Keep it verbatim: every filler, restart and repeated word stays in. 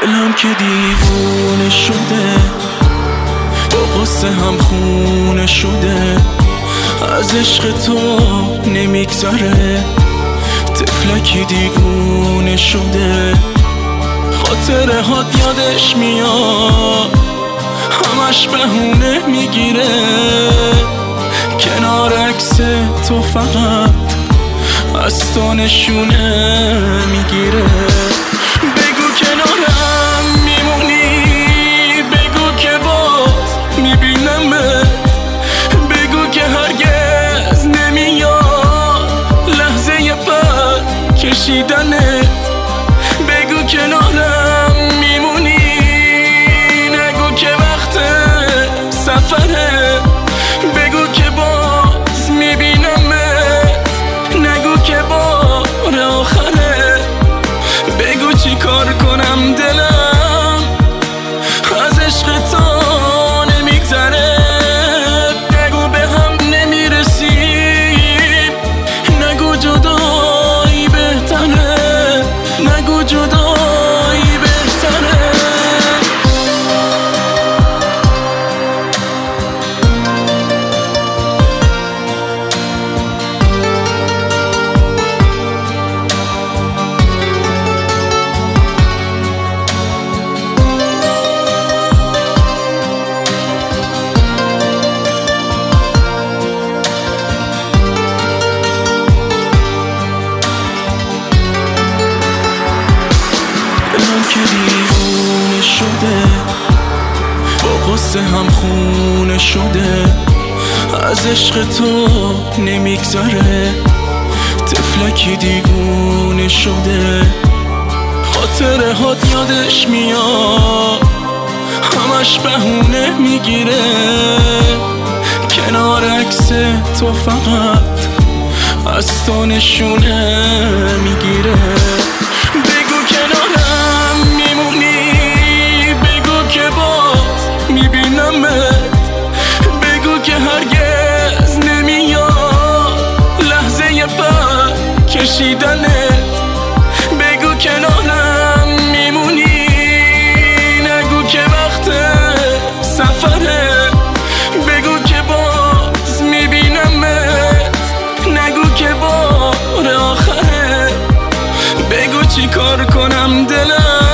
دلم که دیوونه شده، با قصه هم خونه شده، از عشق تو نمیگذره. طفلکی دیوونه شده، خاطره هات یادش میاد، همش بهونه میگیره. کنار عکس تو فقط از تو نشونه میگیره. بگو کنارم میمونی، بگو که باز میبینمت، بگو که هرگز نمیاد لحظه پر کشیدنت. بگو کنارم میمونی، نگو که وقت سفره، بگو که باز میبینمت، نگو که بار آخره. بگو چی کار کنم دلم از عشق تو نمیگذره. نگو به هم نمیرسیم، نگو جدایی بهتره، نگو جدایی بهتره. که دیوونه شده، با قصه هم خونه شده، از عشق تو نمیگذره. طفلکی دیوونه شده، خاطره هات یادش میاد، همش بهونه میگیره. کنار عکس تو فقط از تو نشونه میگیره. بگو کنارم میمونی، بگو که باز میبینمت، بگو که هرگز نمیاد لحظه پر کشیدنت. بگو کنارم میمونی، نگو که وقت سفره، بگو که باز میبینمت، نگو که بار آخره. بگو چی کار کنم دلم